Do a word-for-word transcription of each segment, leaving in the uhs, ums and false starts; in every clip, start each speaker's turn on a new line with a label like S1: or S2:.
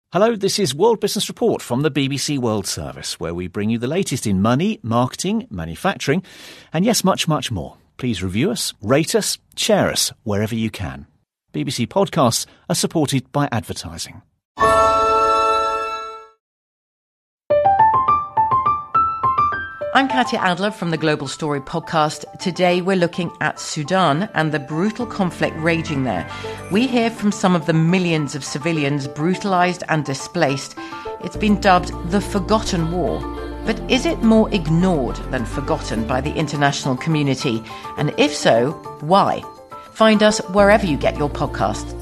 S1: Hello, this is World Business Report from the B B C World Service, where we bring you the latest in money, marketing, manufacturing, and yes, much, much more. Please review us, rate us, share us wherever you can. B B C podcasts are supported by advertising.
S2: I'm Katya Adler from the Global Story podcast. Today we're looking at Sudan and the brutal conflict raging there. We hear from some of the millions of civilians brutalised and displaced. It's been dubbed the Forgotten War. But is it more ignored than forgotten by the international community? And if so, why? Find us wherever you get your podcasts.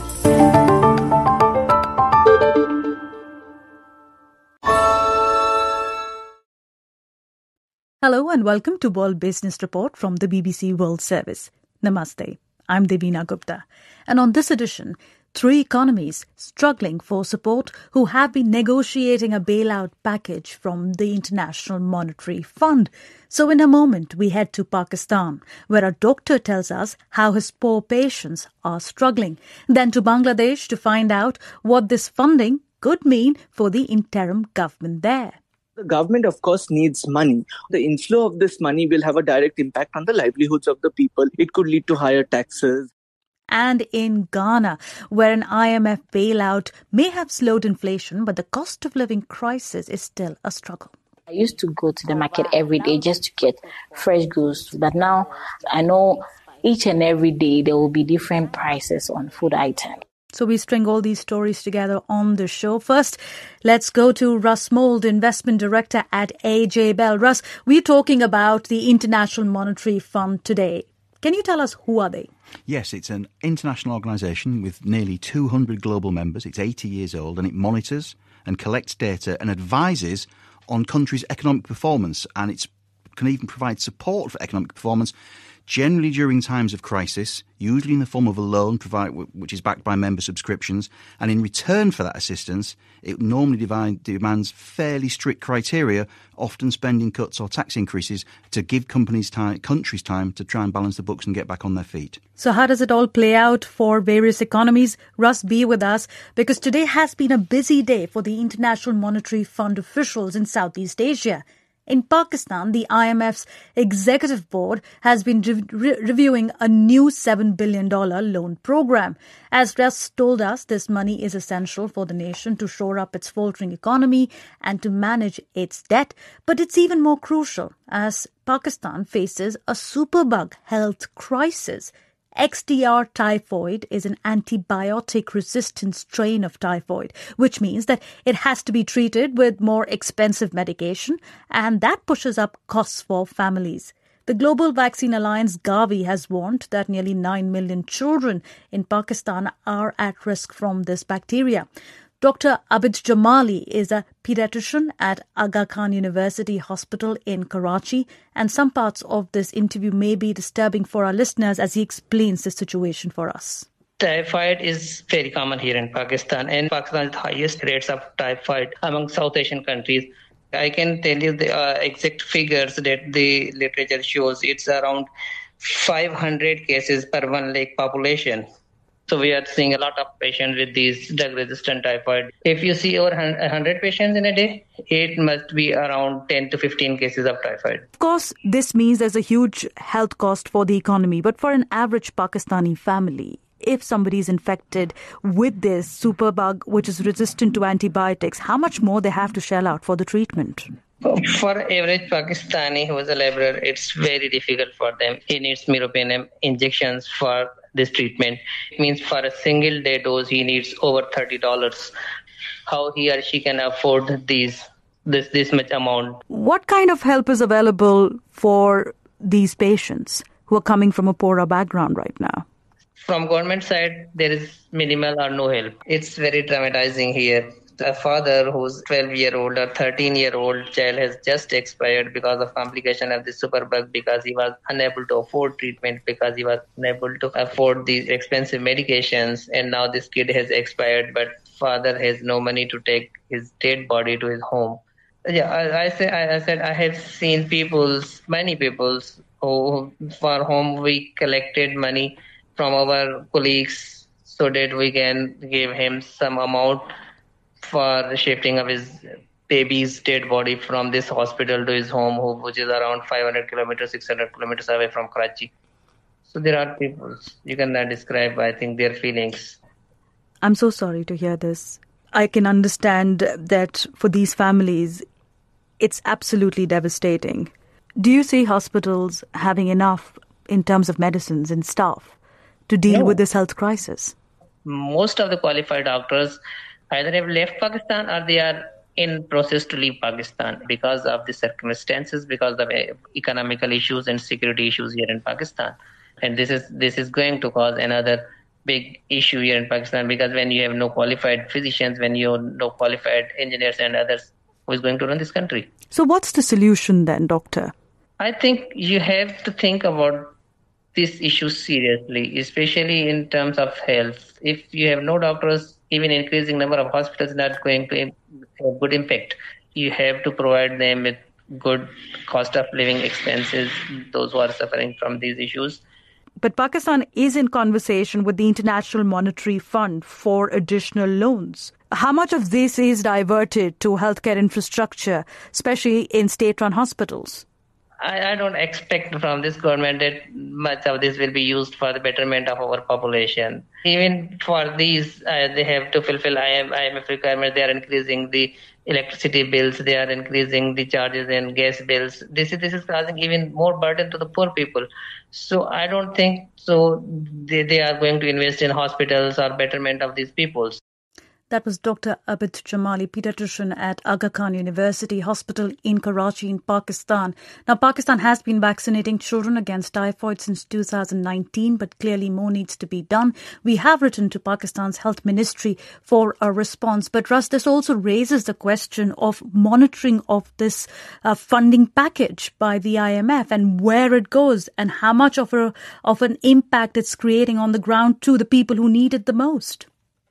S3: Hello and welcome to World Business Report from the B B C World Service. Namaste. I'm Devina Gupta. And on this edition, three economies struggling for support who have been negotiating a bailout package from the International Monetary Fund. So in a moment, we head to Pakistan, where a doctor tells us how his poor patients are struggling. Then to Bangladesh to find out what this funding could mean for the interim government there.
S4: The government, of course, needs money. The inflow of this money will have a direct impact on the livelihoods of the people. It could lead to higher taxes.
S3: And in Ghana, where an I M F bailout may have slowed inflation, but the cost of living crisis is still a struggle.
S5: I used to go to the market every day just to get fresh goods. But now I know each and every day there will be different prices on food items.
S3: So we string all these stories together on the show. First, let's go to Russ Mould, Investment Director at A J Bell. Russ, we're talking about the International Monetary Fund today. Can you tell us who are they?
S6: Yes, it's an international organisation with nearly two hundred global members. It's eighty years old and it monitors and collects data and advises on countries' economic performance, and it can even provide support for economic performance generally during times of crisis, usually in the form of a loan provide, which is backed by member subscriptions. And in return for that assistance, it normally divide, demands fairly strict criteria, often spending cuts or tax increases, to give companies time, countries time to try and balance the books and get back on their feet.
S3: So how does it all play out for various economies? Russ, be with us, because today has been a busy day for the International Monetary Fund officials in Southeast Asia. In Pakistan, the I M F's executive board has been re- re- reviewing a new seven billion dollars loan program. As Russ told us, this money is essential for the nation to shore up its faltering economy and to manage its debt. But it's even more crucial as Pakistan faces a superbug health crisis. X D R typhoid is an antibiotic-resistant strain of typhoid, which means that it has to be treated with more expensive medication, and that pushes up costs for families. The Global Vaccine Alliance, Gavi, has warned that nearly nine million children in Pakistan are at risk from this bacteria. Doctor Abid Jamali is a pediatrician at Aga Khan University Hospital in Karachi, and some parts of this interview may be disturbing for our listeners as he explains the situation for us.
S7: Typhoid is very common here in Pakistan, and Pakistan has the highest rates of typhoid among South Asian countries. I can tell you the uh, exact figures that the literature shows. It's around five hundred cases per one lakh population. So we are seeing a lot of patients with these drug-resistant typhoid. If you see over one hundred patients in a day, it must be around ten to fifteen cases of typhoid.
S3: Of course, this means there's a huge health cost for the economy. But for an average Pakistani family, if somebody is infected with this superbug, which is resistant to antibiotics, how much more they have to shell out for the treatment?
S7: For average Pakistani who is a laborer, it's very difficult for them. He needs meropenem injections for this treatment. It means for a single day dose, he needs over thirty dollars. How he or she can afford these this this much amount?
S3: What kind of help is available for these patients who are coming from a poorer background right now?
S7: From government side, there is minimal or no help. It's very traumatizing here. A father whose twelve-year-old or thirteen-year-old child has just expired because of complication of the superbug, because he was unable to afford treatment, because he was unable to afford these expensive medications, and now this kid has expired, but father has no money to take his dead body to his home. Yeah, I, I, say, I, I said I have seen people's, many people's, who, for whom we collected money from our colleagues so that we can give him some amount for shifting of his baby's dead body from this hospital to his home, which is around five hundred kilometers, six hundred kilometers away from Karachi. So there are people, you cannot describe, I think, their feelings.
S3: I'm so sorry to hear this. I can understand that for these families, it's absolutely devastating. Do you see hospitals having enough in terms of medicines and staff to deal
S7: No.
S3: with this health crisis?
S7: Most of the qualified doctors either have left Pakistan or they are in process to leave Pakistan because of the circumstances, because of economical issues and security issues here in Pakistan. And this is this is going to cause another big issue here in Pakistan, because when you have no qualified physicians, when you have no qualified engineers and others, who is going to run this country?
S3: So what's the solution then, Doctor?
S7: I think you have to think about this issue seriously, especially in terms of health. If you have no doctors, even increasing number of hospitals is not going to have good impact. You have to provide them with good cost of living expenses, those who are suffering from these issues.
S3: But Pakistan is in conversation with the International Monetary Fund for additional loans. How much of this is diverted to healthcare infrastructure, especially in state-run hospitals?
S7: I, I don't expect from this government that much of this will be used for the betterment of our population. Even for these, uh, they have to fulfill I M F requirements. They are increasing the electricity bills. They are increasing the charges and gas bills. This is this is causing even more burden to the poor people. So I don't think so. They, they are going to invest in hospitals or betterment of these peoples.
S3: That was Doctor Abid Jamali, pediatrician at Aga Khan University Hospital in Karachi in Pakistan. Now, Pakistan has been vaccinating children against typhoid since two thousand nineteen, but clearly more needs to be done. We have written to Pakistan's health ministry for a response. But Russ, this also raises the question of monitoring of this uh, funding package by the I M F and where it goes and how much of a of an impact it's creating on the ground to the people who need it the most.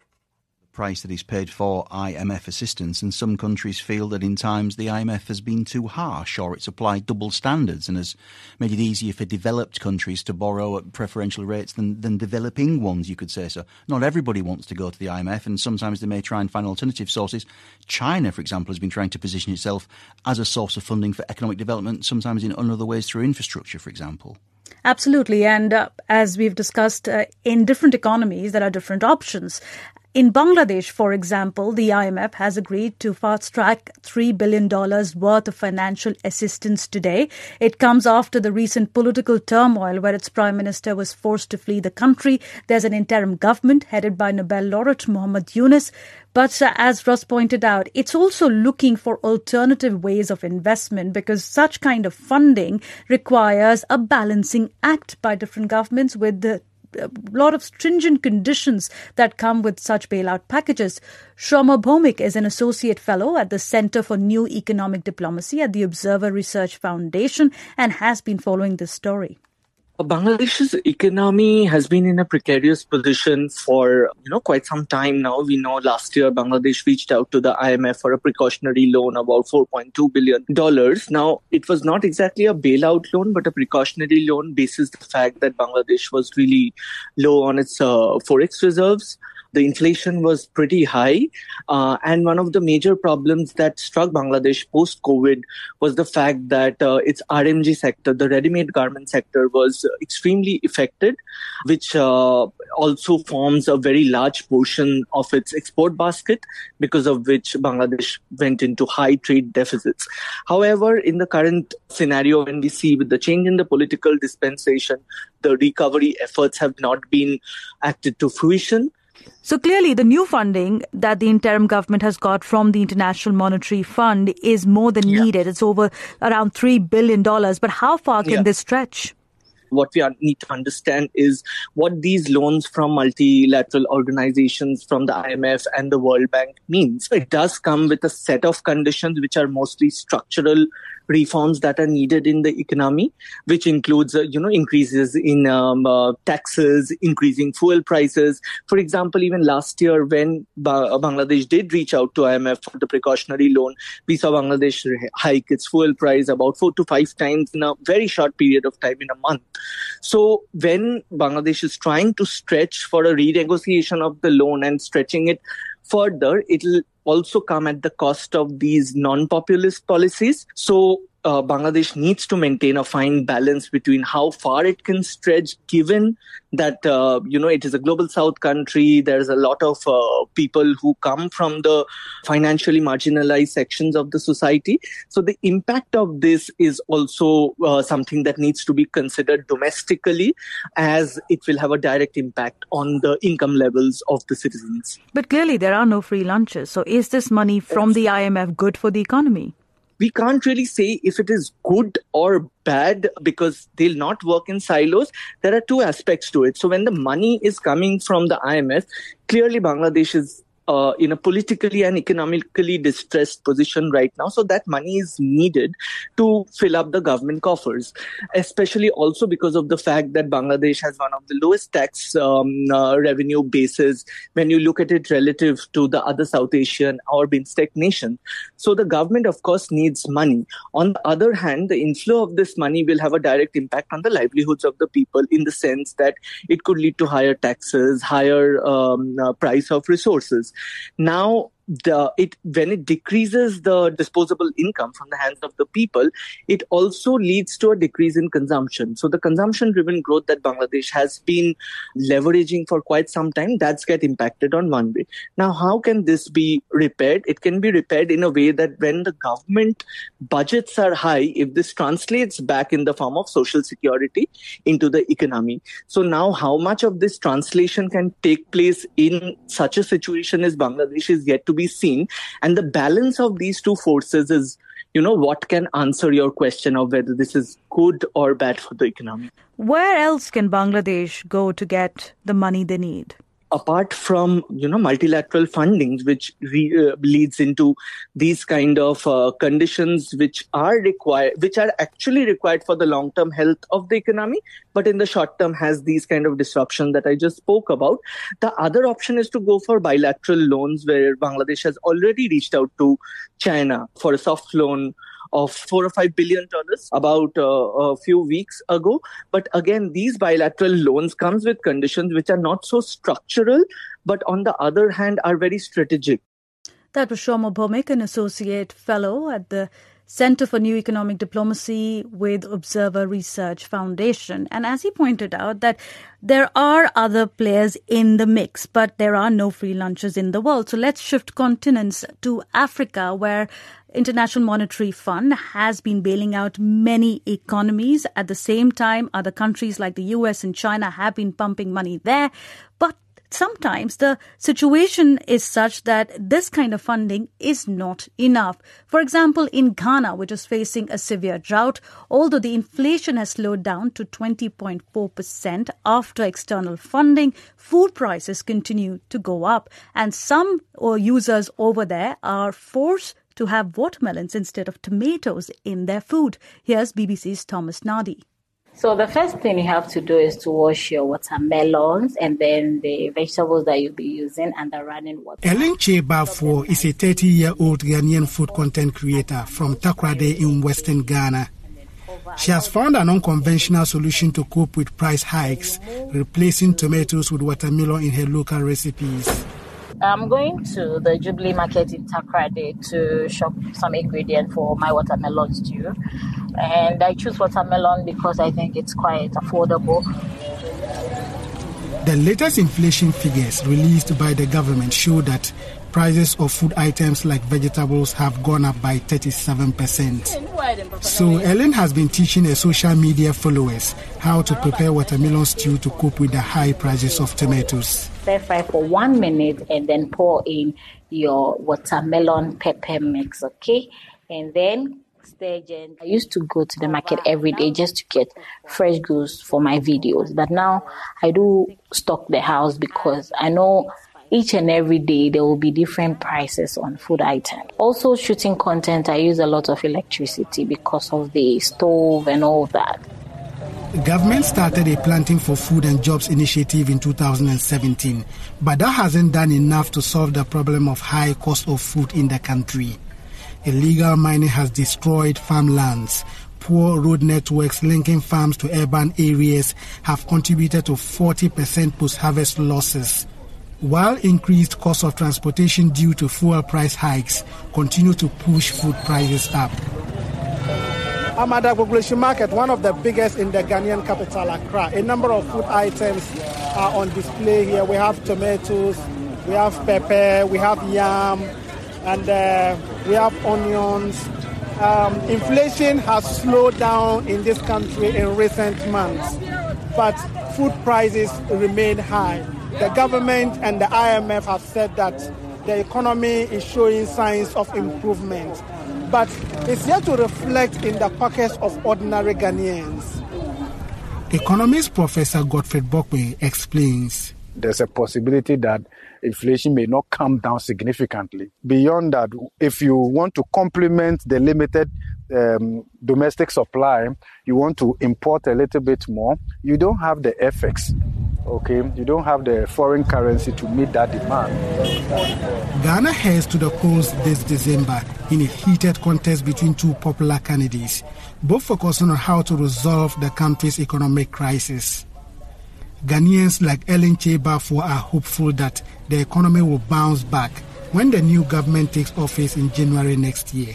S6: Price that is paid for I M F assistance, and some countries feel that in times the I M F has been too harsh or it's applied double standards and has made it easier for developed countries to borrow at preferential rates than, than developing ones, you could say so. Not everybody wants to go to the I M F, and sometimes they may try and find alternative sources. China, for example, has been trying to position itself as a source of funding for economic development, sometimes in other ways through infrastructure, for example.
S3: Absolutely. And uh, as we've discussed, uh, in different economies, there are different options. In Bangladesh, for example, the I M F has agreed to fast-track three billion dollars worth of financial assistance today. It comes after the recent political turmoil where its prime minister was forced to flee the country. There's an interim government headed by Nobel laureate Muhammad Yunus. But uh, as Russ pointed out, it's also looking for alternative ways of investment because such kind of funding requires a balancing act by different governments with the a lot of stringent conditions that come with such bailout packages. Shoma Bhomik is an associate fellow at the Center for New Economic Diplomacy at the Observer Research Foundation and has been following this story.
S4: Bangladesh's economy has been in a precarious position for, you know, quite some time now. We know last year Bangladesh reached out to the I M F for a precautionary loan about four point two billion dollars. Now, it was not exactly a bailout loan, but a precautionary loan basis the fact that Bangladesh was really low on its uh, forex reserves. The inflation was pretty high. Uh, and one of the major problems that struck Bangladesh post-COVID was the fact that uh, its R M G sector, the ready-made garment sector, was extremely affected, which uh, also forms a very large portion of its export basket, because of which Bangladesh went into high trade deficits. However, in the current scenario, when we see with the change in the political dispensation, the recovery efforts have not been acted to fruition.
S3: So clearly, the new funding that the interim government has got from the International Monetary Fund is more than
S4: yeah.
S3: needed. It's over around three billion dollars. But how far can
S4: yeah.
S3: this stretch?
S4: What we need to understand is what these loans from multilateral organizations, from the I M F and the World Bank means. It does come with a set of conditions which are mostly structural reforms that are needed in the economy, which includes, uh, you know, increases in um, uh, taxes, increasing fuel prices. For example, even last year when ba- Bangladesh did reach out to I M F for the precautionary loan, we saw Bangladesh hike its fuel price about four to five times in a very short period of time, in a month. So when Bangladesh is trying to stretch for a renegotiation of the loan and stretching it Further, it'll also come at the cost of these non-populist policies. So uh, Bangladesh needs to maintain a fine balance between how far it can stretch, given that, uh, you know, it is a global south country. There's a lot of uh, people who come from the financially marginalized sections of the society. So the impact of this is also uh, something that needs to be considered domestically, as it will have a direct impact on the income levels of the citizens.
S3: But clearly there are no free lunches. So is this money from the I M F good for the economy?
S4: We can't really say if it is good or bad because they'll not work in silos. There are two aspects to it. So when the money is coming from the I M F, clearly Bangladesh is uh, in a politically and economically distressed position right now. So that money is needed to fill up the government coffers, especially also because of the fact that Bangladesh has one of the lowest tax um, uh, revenue bases when you look at it relative to the other South Asian or BIMSTEC nations. So the government, of course, needs money. On the other hand, the inflow of this money will have a direct impact on the livelihoods of the people, in the sense that it could lead to higher taxes, higher um, uh, price of resources. Now, the it when it decreases the disposable income from the hands of the people, it also leads to a decrease in consumption. So the consumption-driven growth that Bangladesh has been leveraging for quite some time, that's get impacted on one way. Now, how can this be repaired? It can be repaired in a way that when the government budgets are high, if this translates back in the form of social security into the economy. So now how much of this translation can take place in such a situation as Bangladesh is yet to be seen. And the balance of these two forces is, you know, what can answer your question of whether this is good or bad for the economy.
S3: Where else can Bangladesh go to get the money they need?
S4: Apart from, you know, multilateral fundings, which re, uh, leads into these kind of uh, conditions which are required, which are actually required for the long-term health of the economy, but in the short term has these kind of disruption that I just spoke about. The other option is to go for bilateral loans, where Bangladesh has already reached out to China for a soft loan of four or five billion dollars about uh, a few weeks ago. But again, these bilateral loans comes with conditions which are not so structural, but on the other hand are very strategic.
S3: That was Shomo Bhomik, an associate fellow at the Center for New Economic Diplomacy with Observer Research Foundation. And as he pointed out, that there are other players in the mix, but there are no free lunches in the world. So let's shift continents to Africa, where International Monetary Fund has been bailing out many economies. At the same time, other countries like the U S and China have been pumping money there. But sometimes the situation is such that this kind of funding is not enough. For example, in Ghana, which is facing a severe drought, although the inflation has slowed down to twenty point four percent after external funding, food prices continue to go up. And some users over there are forced to have watermelons instead of tomatoes in their food. Here's B B C's Thomas Nadi.
S5: So the first thing you have to do is to wash your watermelons and then the vegetables that you'll be using and the running water.
S8: Ellen Chebafo is a thirty-year-old Ghanaian food content creator from Takoradi in Western Ghana. She has found an unconventional solution to cope with price hikes, replacing tomatoes with watermelon in her local recipes.
S5: I'm going to the Jubilee Market in Takoradi to shop some ingredients for my watermelon stew. And I choose watermelon because I think it's quite affordable.
S8: The latest inflation figures released by the government show that prices of food items like vegetables have gone up by thirty-seven percent. So Ellen has been teaching her social media followers how to prepare watermelon stew to cope with the high prices of tomatoes.
S5: Stir fry for one minute and then pour in your watermelon pepper mix, okay? And then stir gently. I used to go to the market every day just to get fresh goods for my videos. But now I do stock the house because I know each and every day there will be different prices on food items. Also, shooting content, I use a lot of electricity because of the stove and all that.
S8: The government started a Planting for Food and Jobs initiative in two thousand seventeen, but that hasn't done enough to solve the problem of high cost of food in the country. Illegal mining has destroyed farmlands. Poor road networks linking farms to urban areas have contributed to forty percent post-harvest losses. while increased cost of transportation due to fuel price hikes continue to push food prices up. I'm at the Agbogbloshie Market, one of the biggest in the Ghanaian capital, Accra. A number of food items are on display here. We have tomatoes, we have pepper, we have yam, and uh, we have onions. Um, inflation has slowed down in this country in recent months, but food prices remain high. The government and the I M F have said that the economy is showing signs of improvement, but it's yet to reflect in the pockets of ordinary Ghanaians. Economist Professor Godfred Bokwe explains.
S9: There's a possibility that inflation may not come down significantly. Beyond that, if you want to complement the limited um, domestic supply, you want to import a little bit more, you don't have the F X. Okay, you don't have the foreign currency to meet that demand.
S8: Ghana heads to the polls this December in a heated contest between two popular candidates, both focusing on how to resolve the country's economic crisis. Ghanaians like Ellen Chebafo are hopeful that the economy will bounce back when the new government takes office in January next year.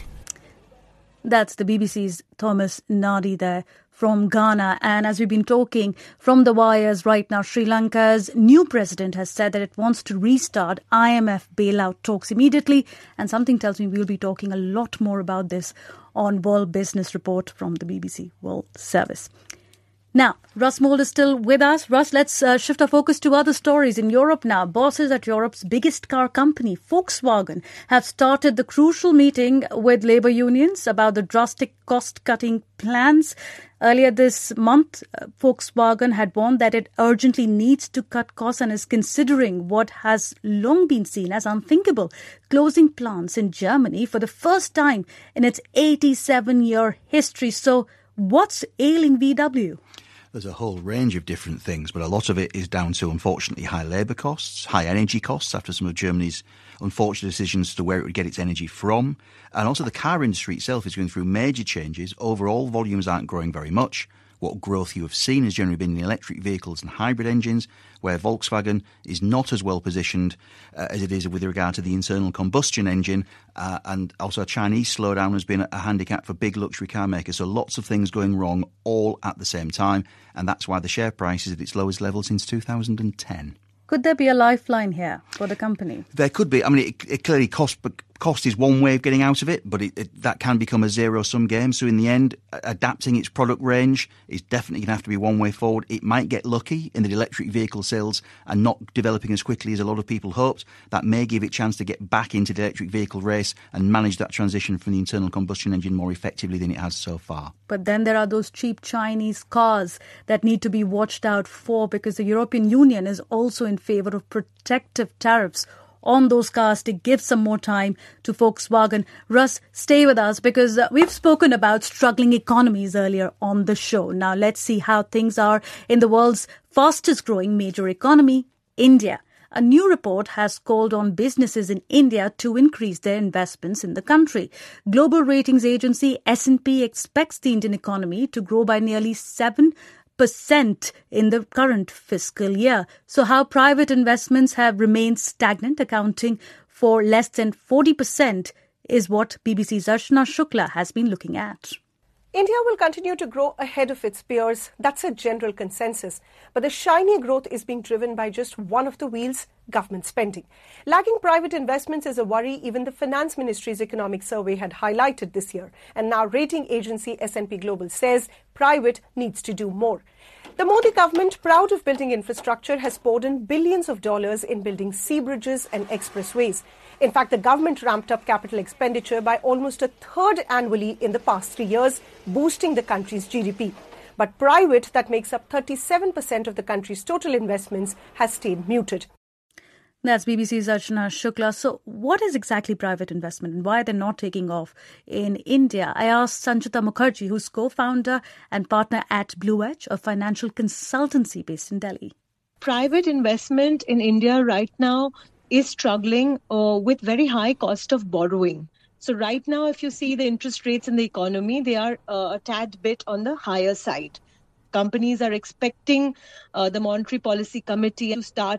S3: That's the B B C's Thomas Nadi there from Ghana. And as we've been talking from the wires right now, Sri Lanka's new president has said that it wants to restart I M F bailout talks immediately. And something tells me we'll be talking a lot more about this on World Business Report from the B B C World Service. Now, Russ Mould is still with us. Russ, let's uh, shift our focus to other stories in Europe now. Bosses at Europe's biggest car company, Volkswagen, have started the crucial meeting with labour unions about the drastic cost-cutting plans. Earlier this month, uh, Volkswagen had warned that it urgently needs to cut costs and is considering what has long been seen as unthinkable, closing plants in Germany for the first time in its eighty-seven-year history. So what's ailing V W?
S6: There's a whole range of different things, but a lot of it is down to, unfortunately, high labour costs, high energy costs after some of Germany's unfortunate decisions as to where it would get its energy from. And also the car industry itself is going through major changes. Overall, volumes aren't growing very much. What growth you have seen has generally been in electric vehicles and hybrid engines, where Volkswagen is not as well positioned uh, as it is with regard to the internal combustion engine. Uh, and also a Chinese slowdown has been a handicap for big luxury car makers. So lots of things going wrong all at the same time. And that's why the share price is at its lowest level since two thousand ten.
S3: Could there be a lifeline here for the company?
S6: There could be. I mean, it, it clearly cost, but cost is one way of getting out of it, but it, it, that can become a zero-sum game. So in the end, adapting its product range is definitely going to have to be one way forward. It might get lucky in that electric vehicle sales are not developing as quickly as a lot of people hoped. That may give it a chance to get back into the electric vehicle race and manage that transition from the internal combustion engine more effectively than it has so far.
S3: But then there are those cheap Chinese cars that need to be watched out for, because the European Union is also in favour of protective tariffs on those cars to give some more time to Volkswagen. Russ, stay with us, because uh, we've spoken about struggling economies earlier on the show. Now let's see how things are in the world's fastest growing major economy, India. A new report has called on businesses in India to increase their investments in the country. Global ratings agency S and P expects the Indian economy to grow by nearly seven percent in the current fiscal year. So how private investments have remained stagnant, accounting for less than forty percent, is what B B C's Archana Shukla has been looking at.
S10: India will continue to grow ahead of its peers. That's a general consensus. But the shiny growth is being driven by just one of the wheels, government spending. Lagging private investments is a worry even the Finance Ministry's economic survey had highlighted this year. And now rating agency S and P Global says private needs to do more. The Modi government, proud of building infrastructure, has poured in billions of dollars in building sea bridges and expressways. In fact, the government ramped up capital expenditure by almost a third annually in the past three years, boosting the country's G D P. But private, that makes up thirty-seven percent of the country's total investments, has stayed muted.
S3: That's B B C's Archana Shukla. So what is exactly private investment and why they're not taking off in India? I asked Sanchita Mukherjee, who's co-founder and partner at Blue Edge, a financial consultancy based in Delhi.
S11: Private investment in India right now is struggling uh, with very high cost of borrowing. So right now, if you see the interest rates in the economy, they are uh, a tad bit on the higher side. Companies are expecting uh, the Monetary Policy Committee to start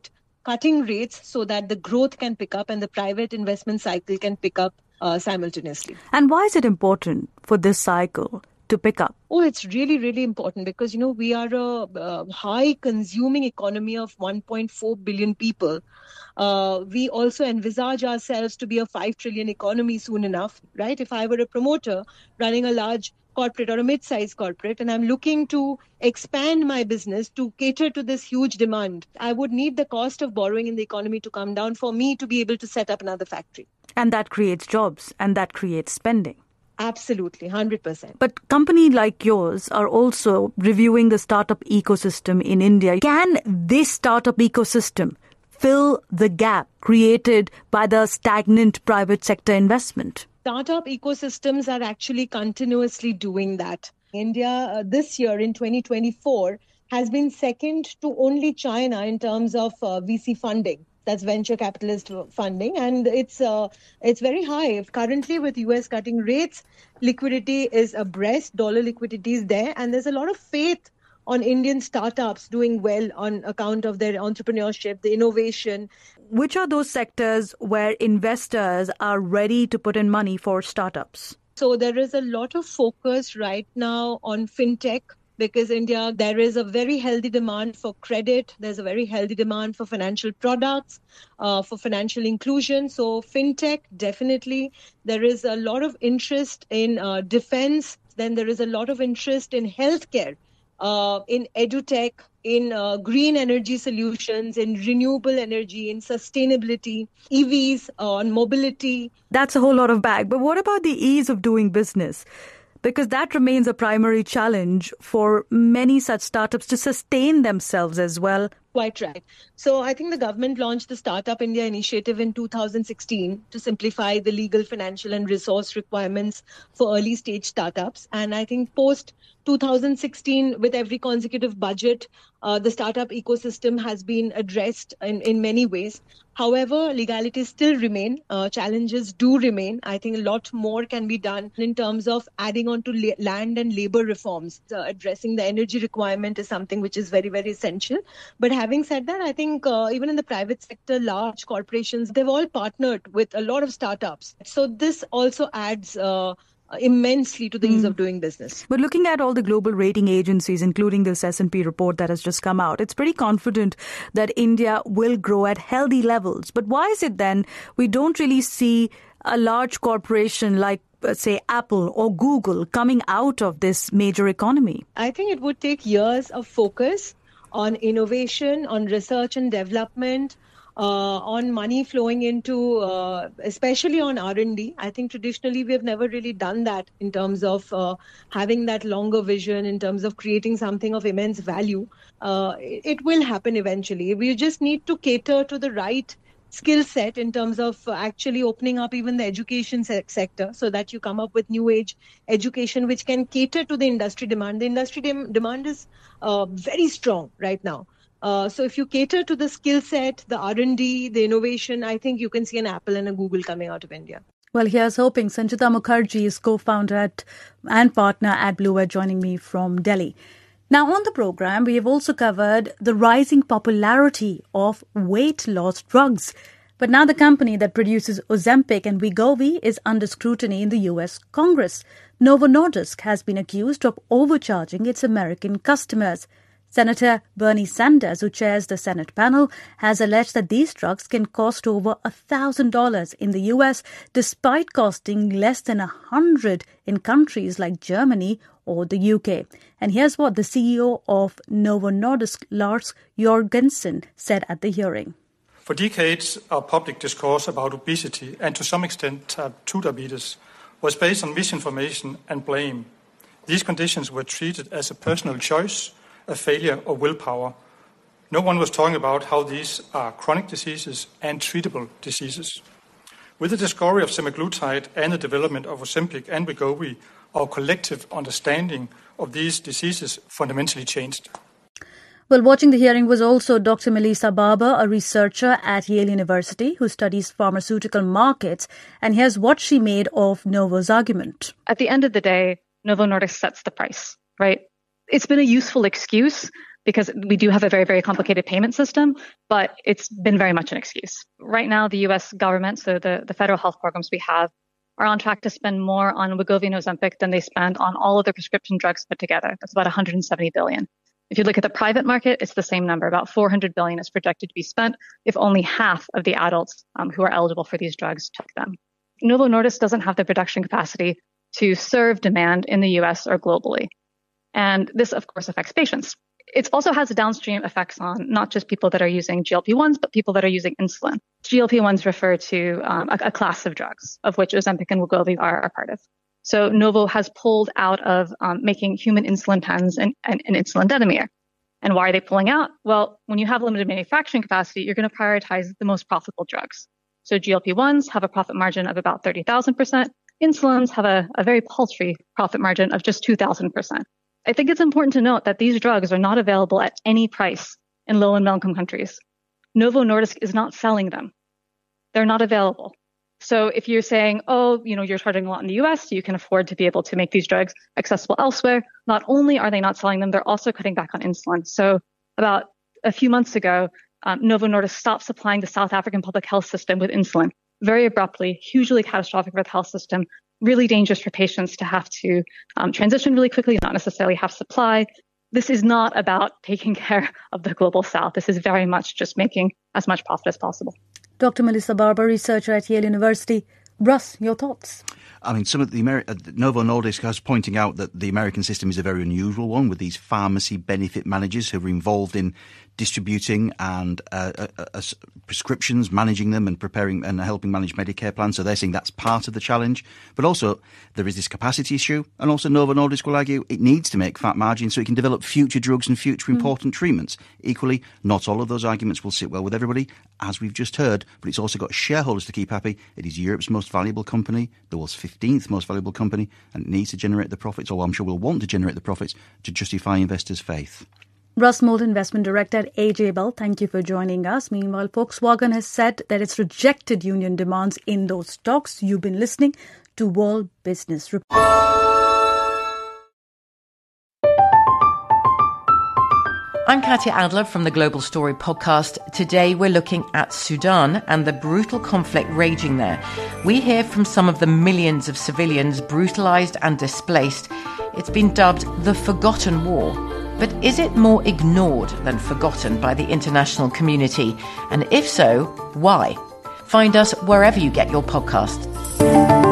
S11: cutting rates so that the growth can pick up and the private investment cycle can pick up uh, simultaneously.
S3: And why is it important for this cycle to pick up?
S11: Oh, it's really, really important because, you know, we are a, a high consuming economy of one point four billion people. Uh, we also envisage ourselves to be a five trillion economy soon enough, right? If I were a promoter running a large corporate or a mid-sized corporate and I'm looking to expand my business to cater to this huge demand, I would need the cost of borrowing in the economy to come down for me to be able to set up another factory.
S3: And that creates jobs and that creates spending.
S11: Absolutely, one hundred percent.
S3: But companies like yours are also reviewing the startup ecosystem in India. Can this startup ecosystem fill the gap created by the stagnant private sector investment?
S11: Startup ecosystems are actually continuously doing that. India uh, this year in twenty twenty-four has been second to only China in terms of uh, V C funding. That's venture capitalist funding, and it's uh, it's very high. Currently, with U S cutting rates, liquidity is abreast, dollar liquidity is there, and there's a lot of faith on Indian startups doing well on account of their entrepreneurship, the innovation.
S3: Which are those sectors where investors are ready to put in money for startups?
S11: So there is a lot of focus right now on fintech. Because India, there is a very healthy demand for credit. There's a very healthy demand for financial products, uh, for financial inclusion. So fintech, definitely. There is a lot of interest in uh, defense. Then there is a lot of interest in healthcare, uh, in edutech, in uh, green energy solutions, in renewable energy, in sustainability, E Vs, uh, on mobility.
S3: That's a whole lot of bag. But what about the ease of doing business? Because that remains a primary challenge for many such startups to sustain themselves as well.
S11: Quite right. So I think the government launched the Startup India initiative in two thousand sixteen to simplify the legal, financial and resource requirements for early stage startups. And I think post two thousand sixteen, with every consecutive budget, uh, the startup ecosystem has been addressed in, in many ways. However, legalities still remain. Uh, challenges do remain. I think a lot more can be done in terms of adding on to la- land and labor reforms. Uh, addressing the energy requirement is something which is very, very essential. But having said that, I think uh, even in the private sector, large corporations, they've all partnered with a lot of startups. So this also adds uh, immensely to the ease mm. of doing business.
S3: But looking at all the global rating agencies, including this S and P report that has just come out, it's pretty confident that India will grow at healthy levels. But why is it then we don't really see a large corporation like, uh, say, Apple or Google coming out of this major economy?
S11: I think it would take years of focus on innovation, on research and development, Uh, on money flowing into, uh, especially on R and D. I think traditionally we have never really done that in terms of uh, having that longer vision, in terms of creating something of immense value. Uh, it, it will happen eventually. We just need to cater to the right skill set in terms of actually opening up even the education se- sector so that you come up with new age education which can cater to the industry demand. The industry dem- demand is uh, very strong right now. Uh, so if you cater to the skill set, the R and D, the innovation, I think you can see an Apple and a Google coming out of India.
S3: Well, here's hoping. Sanchita Mukherjee is co-founder at, and partner at Blueware, joining me from Delhi. Now, on the program, we have also covered the rising popularity of weight loss drugs. But now the company that produces Ozempic and Wegovy is under scrutiny in the U S Congress. Novo Nordisk has been accused of overcharging its American customers. Senator Bernie Sanders, who chairs the Senate panel, has alleged that these drugs can cost over one thousand dollars in the U S, despite costing less than one hundred dollars in countries like Germany or the U K. And here's what the C E O of Novo Nordisk, Lars Jorgensen, said at the hearing.
S12: For decades, our public discourse about obesity and to some extent type two diabetes was based on misinformation and blame. These conditions were treated as a personal choice, a failure of willpower. No one was talking about how these are chronic diseases and treatable diseases. With the discovery of semaglutide and the development of Ozempic and Wegovy, our collective understanding of these diseases fundamentally changed.
S3: Well, watching the hearing was also Doctor Melissa Barber, a researcher at Yale University who studies pharmaceutical markets. And here's what she made of Novo's argument.
S13: At the end of the day, Novo Nordisk sets the price, right? It's been a useful excuse because we do have a very, very complicated payment system, but it's been very much an excuse. Right now, the U S government, so the, the federal health programs we have, are on track to spend more on Wegovy and Ozempic than they spend on all of the prescription drugs put together. That's about one hundred seventy billion dollars. If you look at the private market, it's the same number. About four hundred billion dollars is projected to be spent if only half of the adults um, who are eligible for these drugs took them. Novo Nordisk doesn't have the production capacity to serve demand in the U S or globally. And this, of course, affects patients. It also has downstream effects on not just people that are using G L P ones, but people that are using insulin. G L P ones refer to um, a, a class of drugs, of which Ozempic and Wegovy are, are part of. So Novo has pulled out of um, making human insulin pens and, and, and insulin detamere. And why are they pulling out? Well, when you have limited manufacturing capacity, you're going to prioritize the most profitable drugs. So G L P ones have a profit margin of about thirty thousand percent. Insulins have a, a very paltry profit margin of just two thousand percent. I think it's important to note that these drugs are not available at any price in low and middle income countries. Novo Nordisk is not selling them. They're not available. So if you're saying, oh, you know, you're charging a lot in the U S, so you can afford to be able to make these drugs accessible elsewhere, not only are they not selling them, they're also cutting back on insulin. So about a few months ago, um, Novo Nordisk stopped supplying the South African public health system with insulin very abruptly, hugely catastrophic for the health system. Really dangerous for patients to have to um, transition really quickly, not necessarily have supply. This is not about taking care of the global South. This is very much just making as much profit as possible.
S3: Doctor Melissa Barber, researcher at Yale University. Russ, your thoughts?
S6: I mean, some of the Ameri- uh, Novo Nordisk is pointing out that the American system is a very unusual one, with these pharmacy benefit managers who are involved in distributing and uh, uh, uh, prescriptions, managing them and preparing and helping manage Medicare plans. So they're saying that's part of the challenge. But also there is this capacity issue. And also Novo Nordisk will argue it needs to make fat margins so it can develop future drugs and future mm. important treatments. Equally, not all of those arguments will sit well with everybody, as we've just heard. But it's also got shareholders to keep happy. It is Europe's most valuable company, the world's fifteenth most valuable company, and it needs to generate the profits, or I'm sure will want to generate the profits to justify investors' faith.
S3: Russ Moulton, Investment Director at A J Bell, thank you for joining us. Meanwhile, Volkswagen has said that it's rejected union demands in those talks. You've been listening to World Business Report.
S2: I'm Katya Adler from the Global Story podcast. Today we're looking at Sudan and the brutal conflict raging there. We hear from some of the millions of civilians brutalized and displaced. It's been dubbed the Forgotten War. But is it more ignored than forgotten by the international community? And if so, why? Find us wherever you get your podcasts.